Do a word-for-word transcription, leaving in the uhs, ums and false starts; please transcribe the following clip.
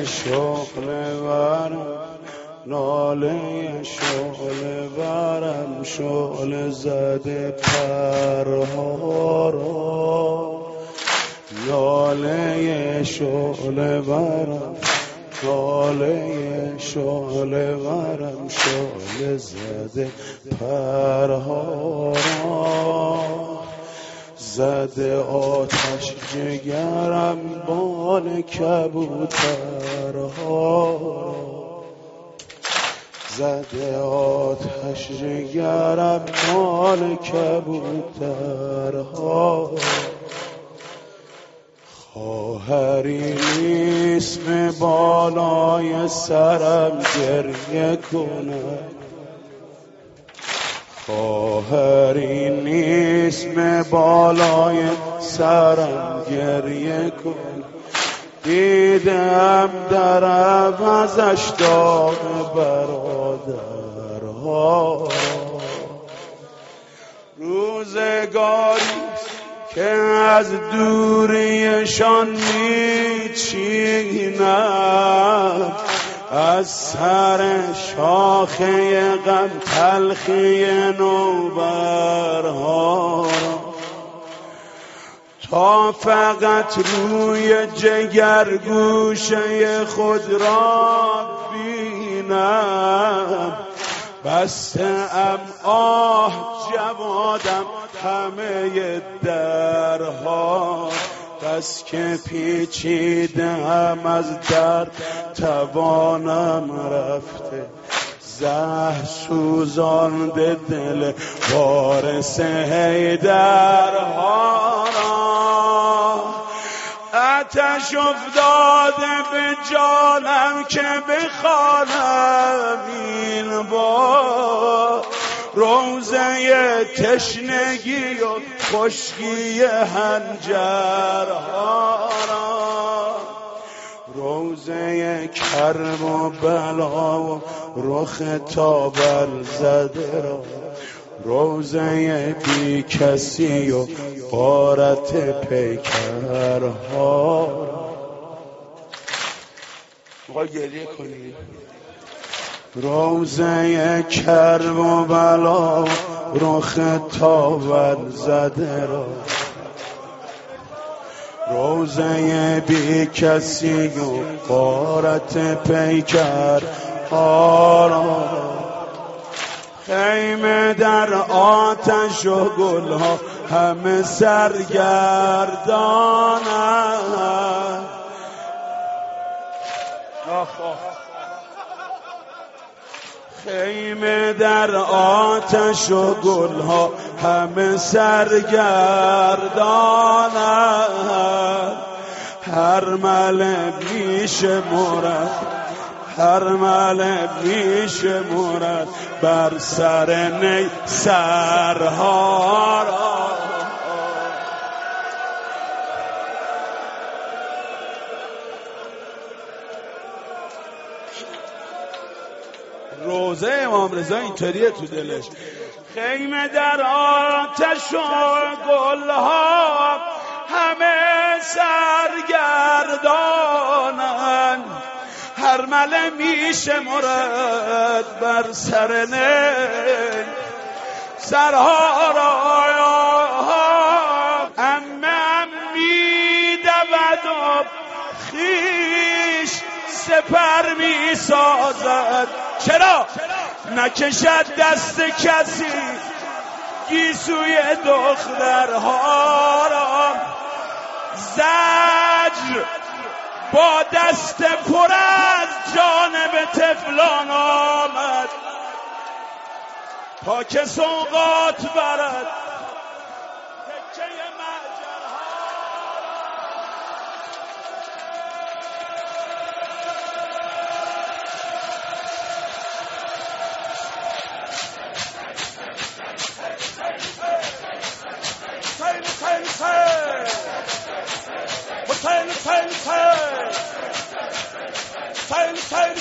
شغل ورم ناله شغل ورم شغل زده پرها را ناله شغل ورم ناله شغل ورم شغل زده پرها را زده آتش جگرم بال کبوترها زده آتش جگرم بال کبوترها خواهری نیست به بالای سرم گریه کنم خواهری نیست به بالای سرم گریه کنم دیدم در عوضش داغ برادرها روزگاری که از دوریشان میچینم از سر شاخه غم تلخی نوبرها تا فقط روی جگر گوشه خود را بینم بسته ام آه جوادم همه درها بس که پیچیدم از درد توانم رفته زهر سوزانده دل وارث حیدرها را آتش افتاده به جانم که بخوانم این بار روزه تشنگی و خشکی هنجرها را روزه کرب و بلا و رخ تابل زده را روزه بی کسی و غارت پیکرها را میخوای گریه کنی روزه کرب و بلا و رخ تابل زده را روزه بی کسی و غارت پیکرها را خیمه در آتش و گلها همه سرگردانند خیمه در آتش و گلها همه سرگردانند هر مل بیش مرد هر مل بیش مرد بر سر نی سرها را روزه امام رضا اینطوریه تو دلش خیمه در آتش و گلها همه سرگردانند هر مله میشه مرد بر سر نی سرها را امم میدود و خیش سپر میسازد چرا نکشد دست کسی گیسوی دخترها را زجر با دست پر از جانب طفلان آمد تا که سوغات برد تکه Time, time, time.